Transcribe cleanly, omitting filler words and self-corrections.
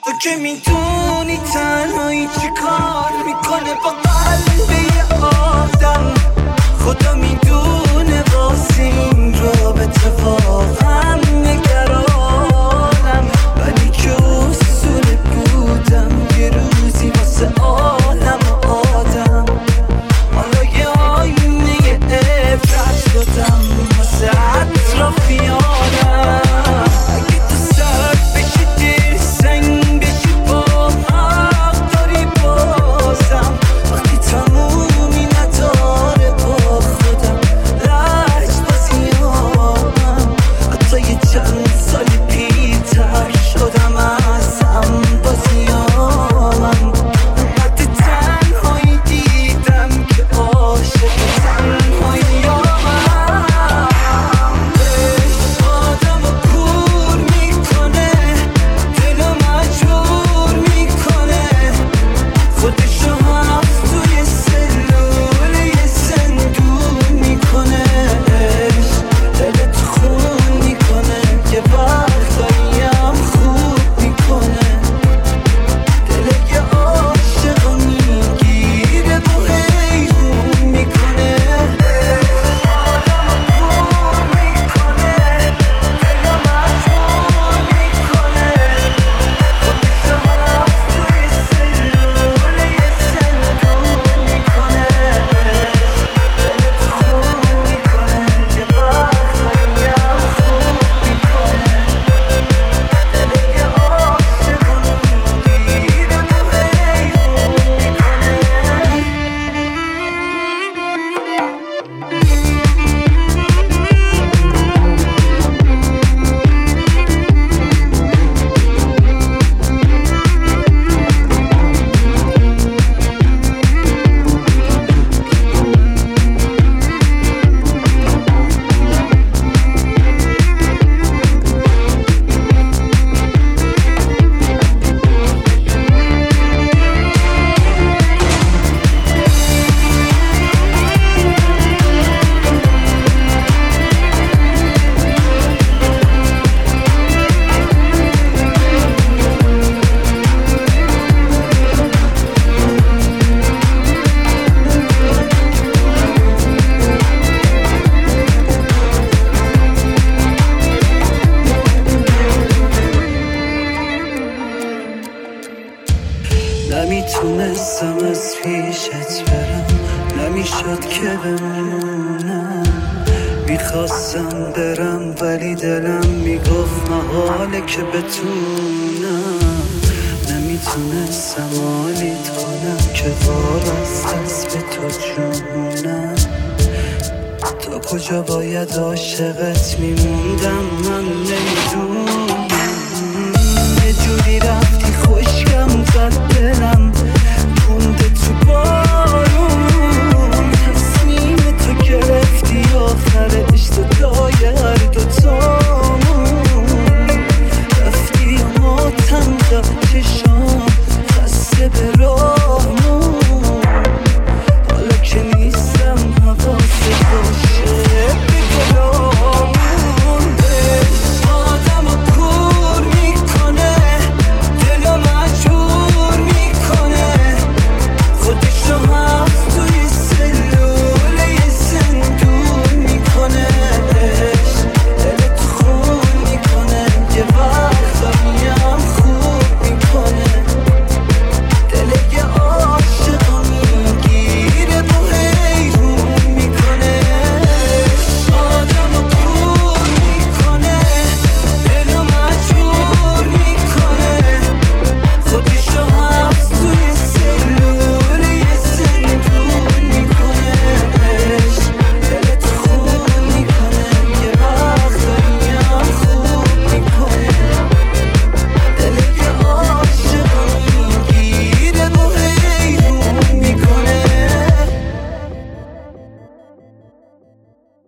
تو که میدونی تنهایی چی کار میکنه با قلب یه آدم. خدا میدونه واسه این رابطه واقعا نگرانم، ولی که اصول بودم یه روزی واسه عالم و آدم. حالا یه آینه عبرت شدم واسه اطرافیانم. اگه تو سرد بشی دیر سنگ بشی با حق داری بازم، وقتی تمومی نداره با خودم لج بازیامم. حتی یه چند سالی پیرتر شدم ازم بازیامم. حتی تنهایی دیدم که عاشق تنهاییامم. عشق آدمو کور میکنه، دلو مجبور میکنه، خودشو هفت توی سلول یه زندون میکنه. عشق دلت خون میکنه، یه وقتایی هم خوب میکنه. دل یه عاشقو میگیره و حیرون میکنه. آدمو کور میکنه، دلو مجبور میکنه، خودشو هفت توی سلول یه زندون میکنه. دلت خون میکنه، یه وقتایی هم خوب میکنه. دل یه عاشقو میگیره و حیرون نمیتونستم از پیشت برم، نمیشد که بمونم. میخواستم برم ولی دلم میگفت محاله که بتونم. نمیتونستم حالیت کنم که وابسته است به تو جونم. تا کجا باید عاشقت میموندم من نمیدونم.